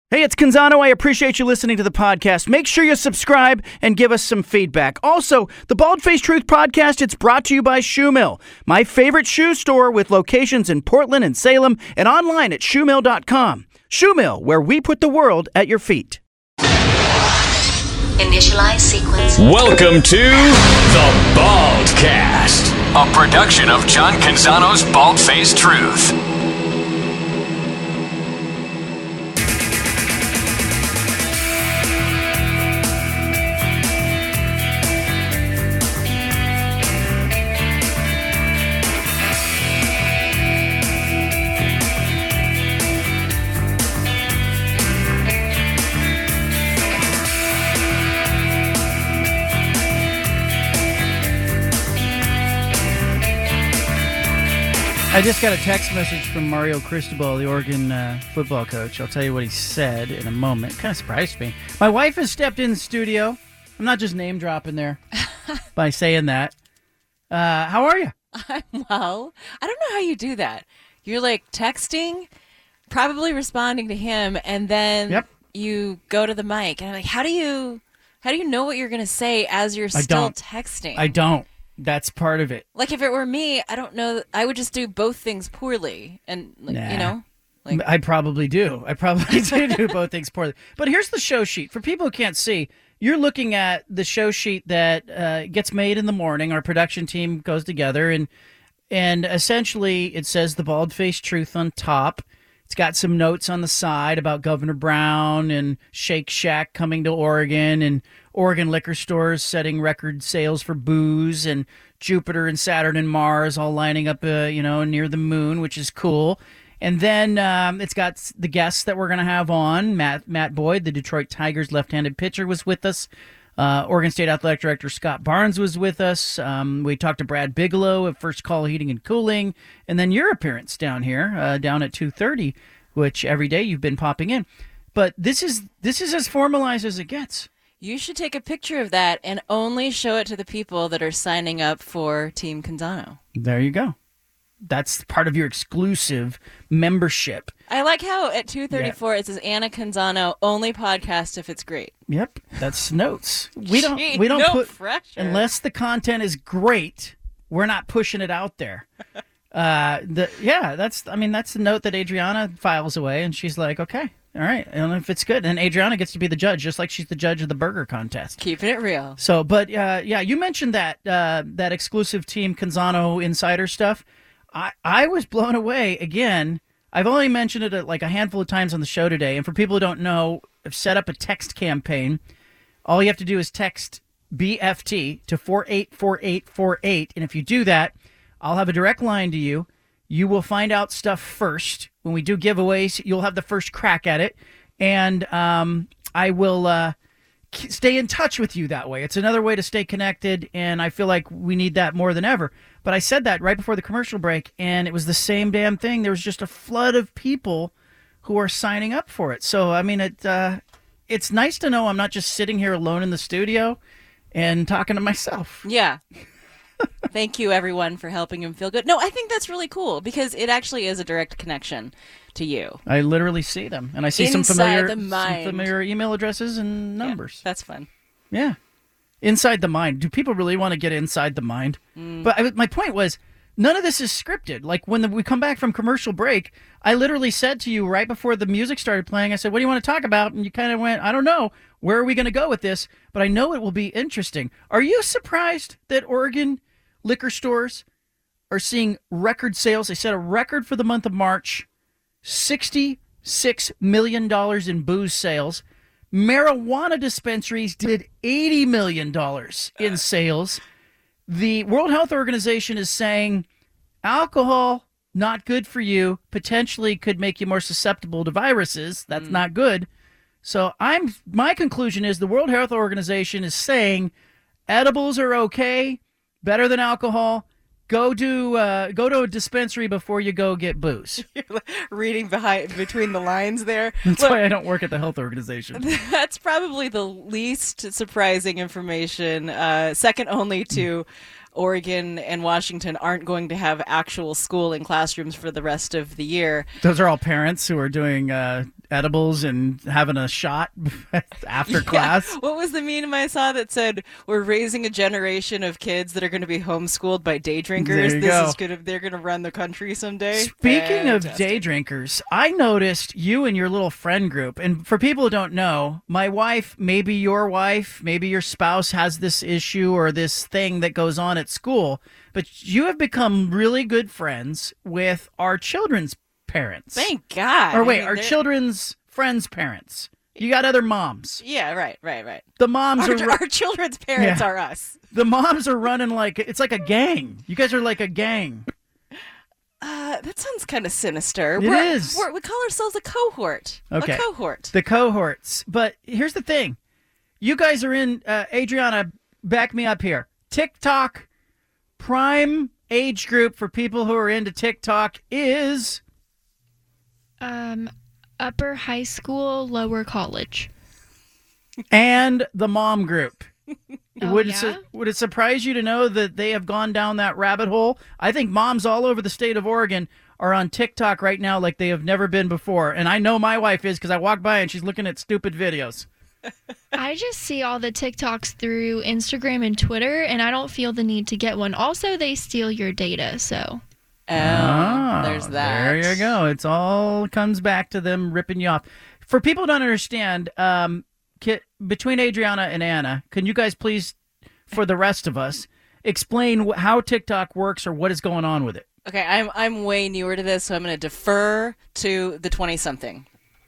Hey, it's Canzano. I appreciate you listening to the podcast. Make sure you subscribe and give us some feedback. Also, the Bald Face Truth podcast, it's brought to you by Shoe Mill, my favorite shoe store with locations in Portland and Salem and online at shoemill.com. Shoe Mill, where we put the world at your feet. Initialize sequence. Welcome to The Baldcast, a production of John Canzano's Bald Face Truth. I just got a text message from Mario Cristobal, the Oregon football coach. I'll tell you what he said in a moment. It kind of surprised me. My wife has stepped in the studio. I'm not just name dropping there by saying that. How are you? I'm well. I don't know how you do that. You're like texting, probably responding to him, and then you go to the mic. And I'm like, how do you know what you're going to say as you're still texting? I don't. That's part of it. Like, if it were me, I don't know. I would just do both things poorly. And, you know? Like, I probably do. I probably do both things poorly. But here's the show sheet. For people who can't see, you're looking at the show sheet that gets made in the morning. Our production team goes together, and essentially it says the Bald Face Truth on top. It's got some notes on the side about Governor Brown and Shake Shack coming to Oregon and Oregon liquor stores setting record sales for booze and Jupiter and Saturn and Mars all lining up, near the moon, which is cool. And then it's got the guests that we're going to have on. Matt Boyd, the Detroit Tigers left-handed pitcher, was with us. Oregon State Athletic Director Scott Barnes was with us. We talked to Brad Bigelow of First Call Heating and Cooling. And then your appearance down here, down at 2:30, which every day you've been popping in. But this is as formalized as it gets. you should take a picture of that and only show it to the people that are signing up for Team Canzano. There you go. That's part of your exclusive membership. I like how at 2:34 it says Anna Canzano, only podcast if it's great. Yep, that's notes. We don't no put pressure. Unless the content is great. We're not pushing it out there. That's the note that Adriana files away, and she's like, okay, all right, I don't know if it's good. And Adriana gets to be the judge, just like she's the judge of the burger contest. Keeping it real. So, but you mentioned that exclusive Team Canzano insider stuff. I was blown away again. I've only mentioned it like a handful of times on the show today. And for people who don't know, I've set up a text campaign. All you have to do is text BFT to 484848. And if you do that, I'll have a direct line to you. You will find out stuff first. When we do giveaways, you'll have the first crack at it. And I will stay in touch with you that way. It's another way to stay connected, and I feel like we need that more than ever. But I said that right before the commercial break, and it was the same damn thing. There was just a flood of people who are signing up for it. So, I mean, it's nice to know I'm not just sitting here alone in the studio and talking to myself. Yeah. Thank you, everyone, for helping him feel good. No, I think that's really cool because it actually is a direct connection to you. I literally see them, and I see some Inside familiar email addresses and numbers. Yeah, that's fun. Yeah. Inside the mind. Do people really want to get inside the mind? But my point was, none of this is scripted. Like, when we come back from commercial break, I literally said to you right before the music started playing, I said, what do you want to talk about? And you kind of went, I don't know. Where are we going to go with this? But I know it will be interesting. Are you surprised that Oregon liquor stores are seeing record sales? They set a record for the month of March, $66 million in booze sales. Marijuana dispensaries did $80 million in sales. The World Health Organization is saying alcohol, not good for you, potentially could make you more susceptible to viruses. That's not good. So my conclusion is the World Health Organization is saying edibles are okay, better than alcohol. Go to a dispensary before you go get booze. You're reading between the lines there. That's why I don't work at the health organization. That's probably the least surprising information, second only to Oregon and Washington aren't going to have actual school in classrooms for the rest of the year. Those are all parents who are doing edibles and having a shot after class. What was the meme I saw that said, we're raising a generation of kids that are going to be homeschooled by day drinkers. They're going to run the country someday. Speaking of day drinkers, I noticed you and your little friend group. And for people who don't know, my wife, maybe your wife, maybe your spouse has this issue or this thing that goes on at school. But you have become really good friends with our children's parents. Thank God. Or wait, our children's friends' parents. You got other moms. Yeah, right. The moms our children's parents are us. The moms are running it's like a gang. You guys are like a gang. That sounds kind of sinister. It is. We call ourselves a cohort. Okay. A cohort. The cohorts. But here's the thing. You guys are in, Adriana, back me up here. TikTok prime age group for people who are into TikTok is upper high school, lower college. And the mom group. Would yeah? Would it surprise you to know that they have gone down that rabbit hole? I think moms all over the state of Oregon are on TikTok right now like they have never been before. And I know my wife is because I walk by and she's looking at stupid videos. I just see all the TikToks through Instagram and Twitter, and I don't feel the need to get one. Also, they steal your data, so. There's that. There you go. It's all comes back to them ripping you off. For people who don't understand, between Adriana and Anna, can you guys please, for the rest of us, explain how TikTok works or what is going on with it? Okay, I'm way newer to this, so I'm going to defer to the 20-something.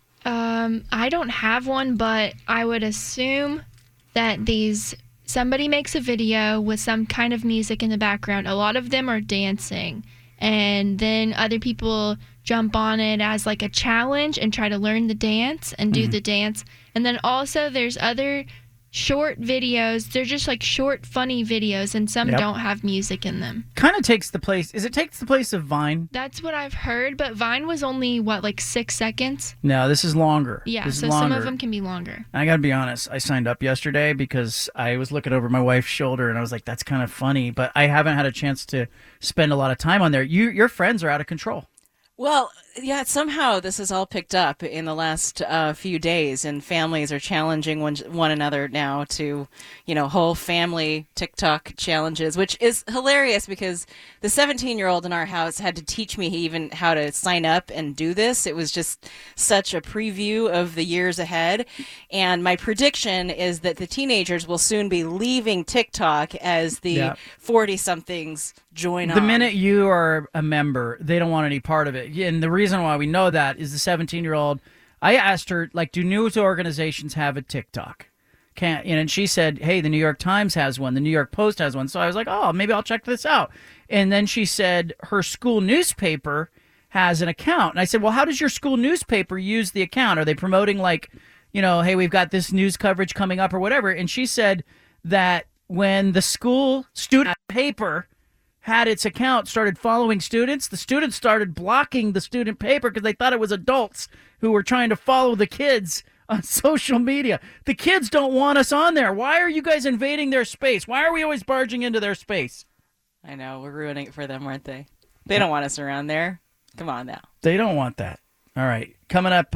I don't have one, but I would assume that somebody makes a video with some kind of music in the background. A lot of them are dancing, and then other people jump on it as like a challenge and try to learn the dance and do the dance. And then also there's other short videos. They're just like short, funny videos, and some don't have music in them. Kind of takes the place. It takes the place of Vine? That's what I've heard, but Vine was only, 6 seconds? No, this is longer. Yeah, some of them can be longer. I got to be honest. I signed up yesterday because I was looking over my wife's shoulder, and I was like, that's kind of funny, but I haven't had a chance to spend a lot of time on there. Your friends are out of control. Well, yeah, somehow this has all picked up in the last few days, and families are challenging one another now to, whole family TikTok challenges, which is hilarious because the 17-year-old in our house had to teach me even how to sign up and do this. It was just such a preview of the years ahead. And my prediction is that the teenagers will soon be leaving TikTok as the 40-somethings join on. The minute you are a member, they don't want any part of it. And the reason why we know that is the 17-year-old. I asked her, do news organizations have a TikTok? And she said, hey, the New York Times has one. The New York Post has one. So I was like, oh, maybe I'll check this out. And then she said her school newspaper has an account. And I said, well, how does your school newspaper use the account? Are they promoting hey, we've got this news coverage coming up or whatever? And she said that when the school student paper had its account, started following students, the students started blocking the student paper because they thought it was adults who were trying to follow the kids on social media. The kids don't want us on there. Why are you guys invading their space? Why are we always barging into their space? I know, we're ruining it for them, aren't they? They don't want us around there. Come on now. They don't want that. All right, coming up,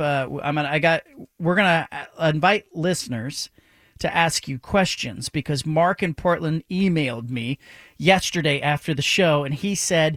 we're gonna invite listeners to ask you questions because Mark in Portland emailed me yesterday after the show, and he said,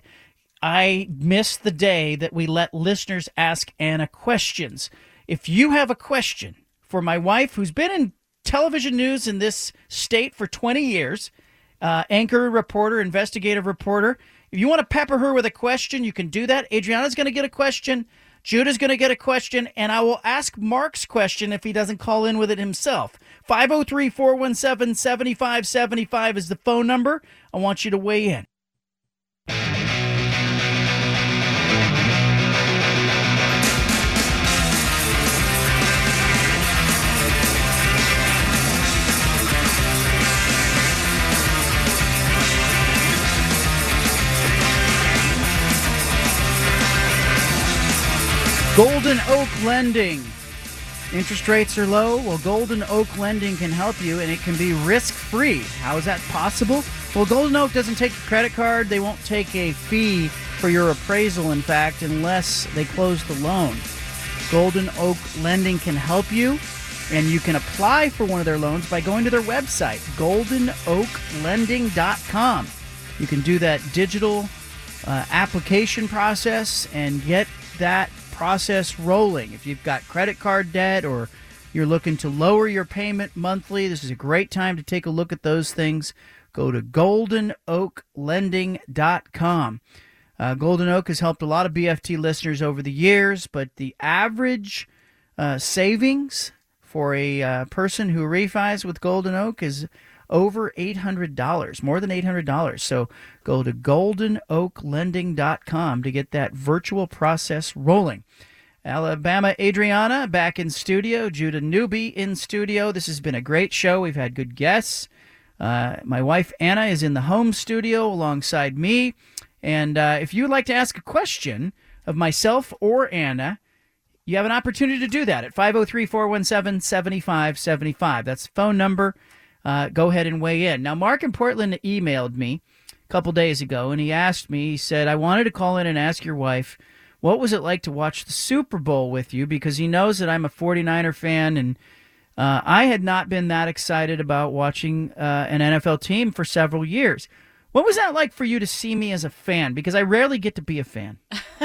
I missed the day that we let listeners ask Anna questions. If you have a question for my wife, who's been in television news in this state for 20 years, anchor, reporter, investigative reporter, if you want to pepper her with a question, you can do that. Adriana's going to get a question. Judah's going to get a question, and I will ask Mark's question if he doesn't call in with it himself. 503-417-7575 is the phone number. I want you to weigh in. Golden Oak Lending. Interest rates are low? Well, Golden Oak Lending can help you, and it can be risk-free. How is that possible? Well, Golden Oak doesn't take a credit card. They won't take a fee for your appraisal, in fact, unless they close the loan. Golden Oak Lending can help you, and you can apply for one of their loans by going to their website, goldenoaklending.com. You can do that digital application process and get that process rolling. If you've got credit card debt or you're looking to lower your payment monthly, this is a great time to take a look at those things. Go to goldenoaklending.com. Golden Oak has helped a lot of BFT listeners over the years, but the average savings for a person who refis with Golden Oak is over $800, more than $800. So go to goldenoaklending.com to get that virtual process rolling. Alabama Adriana back in studio, Judah Newby in studio. This has been a great show. We've had good guests. My wife Anna is in the home studio alongside me. And if you would like to ask a question of myself or Anna, you have an opportunity to do that at 503-417-7575. That's the phone number. Go ahead and weigh in. Now, Mark in Portland emailed me a couple days ago, and he asked me, he said, I wanted to call in and ask your wife, what was it like to watch the Super Bowl with you? Because he knows that I'm a 49er fan, and I had not been that excited about watching an NFL team for several years. What was that like for you to see me as a fan? Because I rarely get to be a fan.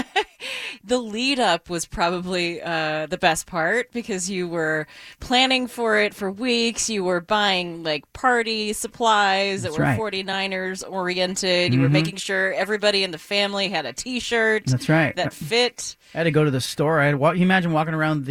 The lead up was probably the best part because you were planning for it for weeks. You were buying like party supplies that were 49ers oriented. You were making sure everybody in the family had a T-shirt that fit. I had to go to the store. You imagine walking around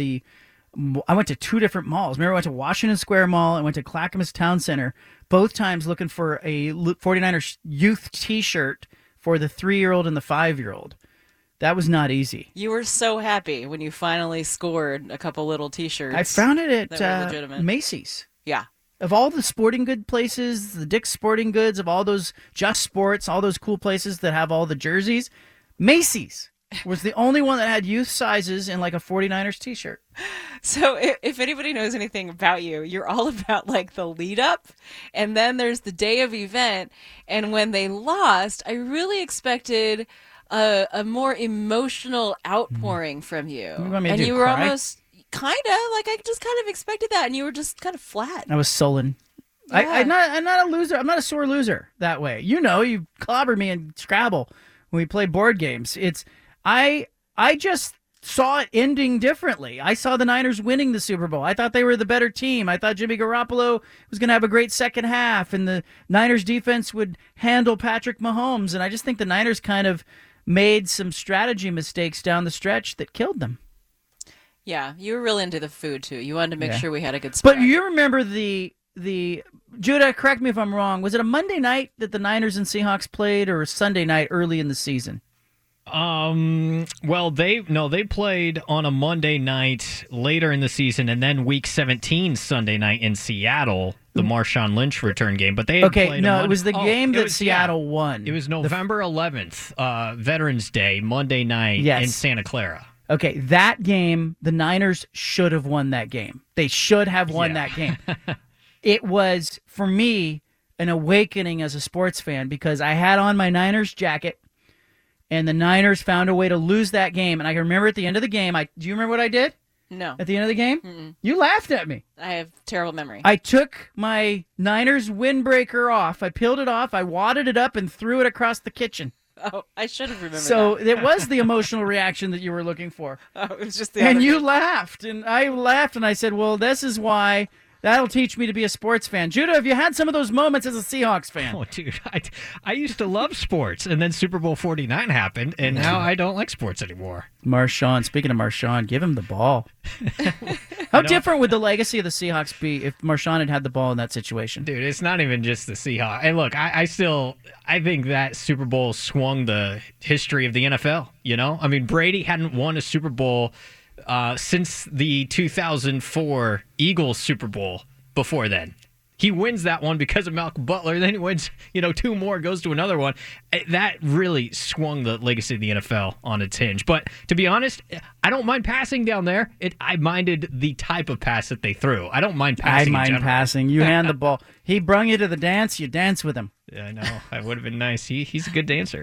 I went to two different malls. Remember, I went to Washington Square Mall. I went to Clackamas Town Center. Both times looking for a 49ers youth T-shirt for the 3-year-old and the 5-year-old. That was not easy. You were so happy when you finally scored a couple little T-shirts. I found it at Macy's. Yeah. Of all the sporting good places, the Dick's Sporting Goods, of all those Just Sports, all those cool places that have all the jerseys, Macy's was the only one that had youth sizes in like a 49ers T-shirt. So if anybody knows anything about you, you're all about like the lead up, and then there's the day of event. And when they lost, I really expected a more emotional outpouring from you. And you were almost kind of like, I just kind of expected that, and you were just kind of flat. I was sullen. Yeah. I'm not a loser. I'm not a sore loser that way. You know, you clobbered me in Scrabble when we play board games. I just saw it ending differently. I saw the Niners winning the Super Bowl. I thought they were the better team. I thought Jimmy Garoppolo was going to have a great second half, and the Niners defense would handle Patrick Mahomes. And I just think the Niners kind of made some strategy mistakes down the stretch that killed them. Yeah, you were real into the food, too. You wanted to make sure we had a good spread. But you remember the Judah, correct me if I'm wrong, was it a Monday night that the Niners and Seahawks played, or a Sunday night early in the season? Well, they played on a Monday night later in the season, and then Week 17 Sunday night in Seattle, the Marshawn Lynch return game. But they played it was the game that Seattle won. It was November 11th, Veterans Day, Monday night in Santa Clara. Okay, that game, the Niners should have won that game. They should have won that game. It was, for me, an awakening as a sports fan because I had on my Niners jacket, and the Niners found a way to lose that game. And I can remember at the end of the game, do you remember what I did? No. At the end of the game? Mm-mm. You laughed at me. I have terrible memory. I took my Niners windbreaker off. I peeled it off. I wadded it up and threw it across the kitchen. Oh, I should have remembered So that. it was the emotional reaction that you were looking for. Oh, it was just the And other you thing. laughed. And I laughed, and I said, well, this is why. That'll teach me to be a sports fan. Judah, have you had some of those moments as a Seahawks fan? Oh, dude, I used to love sports, and then Super Bowl 49 happened, and now I don't like sports anymore. Marshawn, speaking of Marshawn, give him the ball. How different would the legacy of the Seahawks be if Marshawn had the ball in that situation? Dude, it's not even just the Seahawks. And look, I think that Super Bowl swung the history of the NFL, you know? I mean, Brady hadn't won a Super Bowl since the 2004 Eagles Super Bowl before then. He wins that one because of Malcolm Butler. Then he wins, 2 more, goes to another one. That really swung the legacy of the NFL on its hinge. But to be honest, I don't mind passing down there. I minded the type of pass that they threw. I don't mind passing. I mind passing. You hand the ball. He brung you to the dance. You dance with him. Yeah, I know. That would have been nice. He's a good dancer.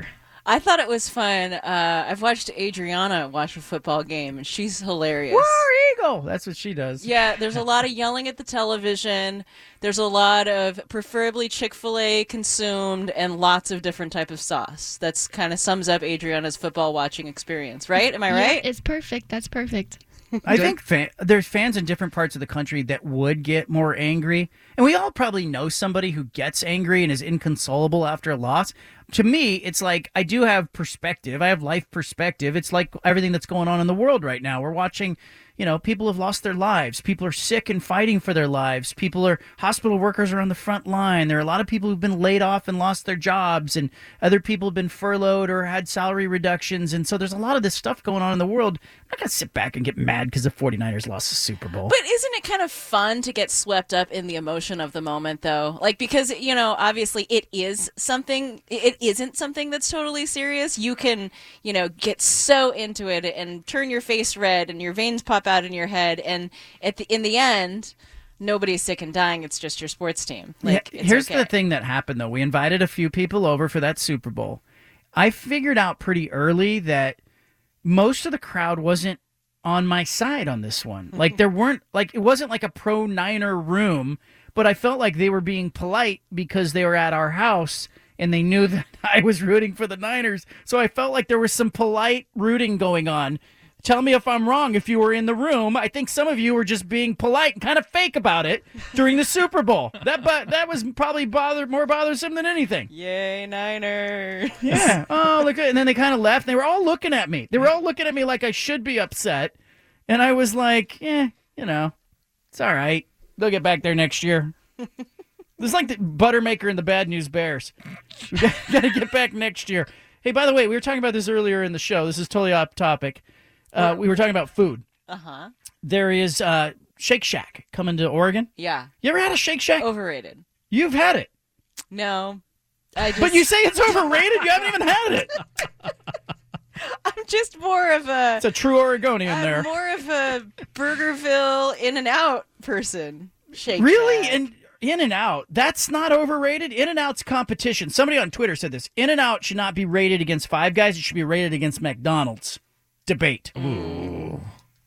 I thought it was fun. I've watched Adriana watch a football game, and she's hilarious. War Eagle! That's what she does. Yeah, there's a lot of yelling at the television. There's a lot of preferably Chick-fil-A consumed and lots of different type of sauce. That's kind of sums up Adriana's football watching experience, right? Am I right? Yeah, it's perfect. That's perfect. I think there's fans in different parts of the country that would get more angry. And we all probably know somebody who gets angry and is inconsolable after a loss. To me, it's like I do have perspective. I have life perspective. It's like everything that's going on in the world right now. We're watching, people have lost their lives. People are sick and fighting for their lives. Hospital workers are on the front line. There are a lot of people who've been laid off and lost their jobs, and other people have been furloughed or had salary reductions. And so there's a lot of this stuff going on in the world. I'm not going to sit back and get mad because the 49ers lost the Super Bowl. But isn't it kind of fun to get swept up in the emotion of the moment, though? Like, because, obviously it is something, it isn't something that's totally serious. You can, get so into it and turn your face red and your veins pop out in your head. And in the end, nobody's sick and dying. It's just your sports team. Here's the thing that happened, though. We invited a few people over for that Super Bowl. I figured out pretty early that most of the crowd wasn't on my side on this one. Like, it wasn't like a pro-Niner room, but I felt like they were being polite because they were at our house and they knew that I was rooting for the Niners. So I felt like there was some polite rooting going on. Tell me if I'm wrong if you were in the room. I think some of you were just being polite and kind of fake about it during the Super Bowl. That was probably more bothersome than anything. Yay, Niners. Yeah. Oh, look at, and then they kind of left. They were all looking at me. They were all looking at me like I should be upset. And I was like, it's all right. They'll get back there next year. It's like the Buttermaker and the Bad News Bears. We got to get back next year. Hey, by the way, we were talking about this earlier in the show. This is totally off topic. We were talking about food. Uh-huh. There is Shake Shack coming to Oregon. Yeah. You ever had a Shake Shack? Overrated. You've had it. No. But you say it's overrated? You haven't even had it. I'm just more of a... It's a true Oregonian there. I'm more of a Burgerville In-N-Out person. Shake Really? Shack. And In-N-Out, that's not overrated? In-N-Out's competition. Somebody on Twitter said this. In-N-Out should not be rated against Five Guys. It should be rated against McDonald's. Debate. Ooh.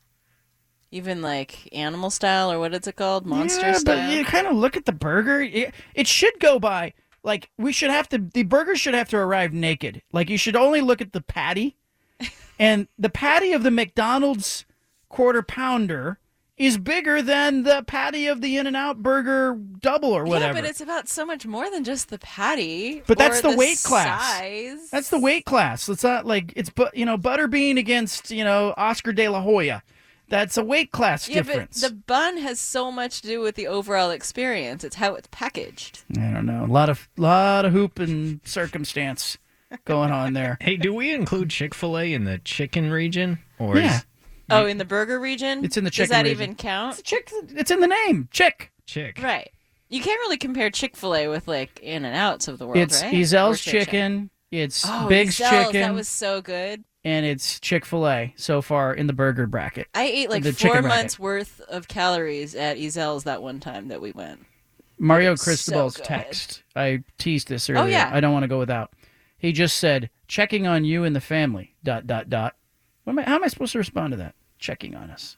Even like animal style, or what is it called? Monster style? But you kind of look at the burger. It should go by, like, the burger should have to arrive naked. Like, you should only look at the patty. And the patty of the McDonald's Quarter Pounder is bigger than the patty of the In-N-Out Burger Double or whatever. Yeah, but it's about so much more than just the patty. But that's the weight class. Size. That's the weight class. It's not like it's Butterbean against Oscar De La Hoya. That's a weight class difference. But the bun has so much to do with the overall experience. It's how it's packaged. I don't know. A lot of hoop and circumstance going on there. Hey, do we include Chick-fil-A in the chicken region? Or Yeah. Oh, in the burger region? It's in the chicken Does that region. even count? It's in the name. Chick. Chick. Right. You can't really compare Chick-fil-A with like In-N-Outs of the world, It's right? Ezel's Or Shake Shack. chicken. It's Oh, Big's Ezel's, chicken. That was so good. And it's Chick-fil-A so far in the burger bracket. I ate like The 4 chicken months bracket. worth of calories at Ezel's that one time that we went. Mario It's Cristobal's so good. text. I teased this earlier. Oh, yeah. I don't want to go without. He just said, checking on you and the family, ... How am I supposed to respond to that? Checking on us.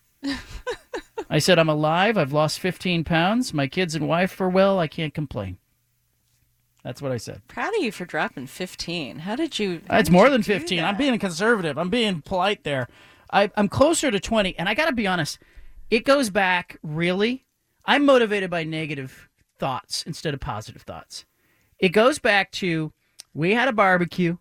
I said, I'm alive. I've lost 15 pounds. My kids and wife are well. I can't complain. That's what I said. Proud of you for dropping 15. How did you? It's more than 15. I'm being conservative. I'm being polite there. I'm closer to 20. And I got to be honest, it goes back, really. I'm motivated by negative thoughts instead of positive thoughts. It goes back to, we had a barbecue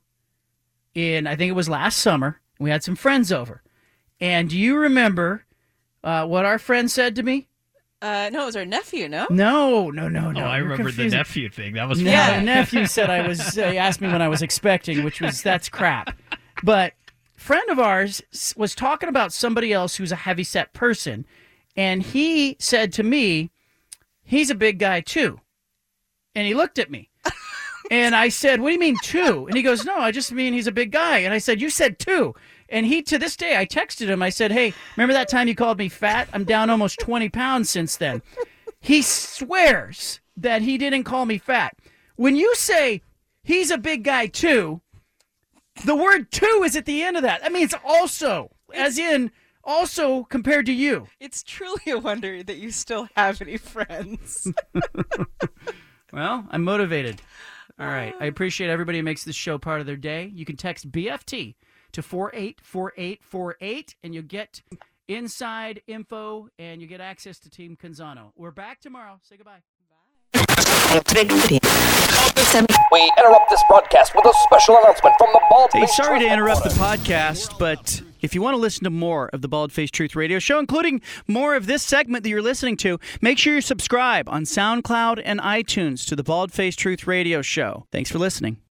I think it was last summer. We had some friends over. And do you remember what our friend said to me? No, it was our nephew, no? No. Oh, I You're remember the confusing- nephew thing. That was No, fun. the nephew said he asked me when I was expecting, that's crap. But friend of ours was talking about somebody else who's a heavyset person, and he said to me, he's a big guy too. And he looked at me. And I said, what do you mean two? And he goes, no, I just mean he's a big guy. And I said, you said two. And he, to this day, I texted him. I said, hey, remember that time you called me fat? I'm down almost 20 pounds since then. He swears that he didn't call me fat. When you say he's a big guy too, The word "to" is at the end of that. That means also, as in also compared to you. It's truly a wonder that you still have any friends. Well, I'm motivated. All right. I appreciate everybody who makes this show part of their day. You can text BFT to 484848, and you'll get inside info, and you get access to Team Canzano. We're back tomorrow. Say goodbye. We interrupt this broadcast with a special announcement from the Bald Hey, Face sorry to Truth interrupt the Reporter. podcast, but if you want to listen to more of the Bald Face Truth Radio Show, including more of this segment that you're listening to, make sure you subscribe on SoundCloud and iTunes to the Bald Face Truth Radio Show. Thanks for listening.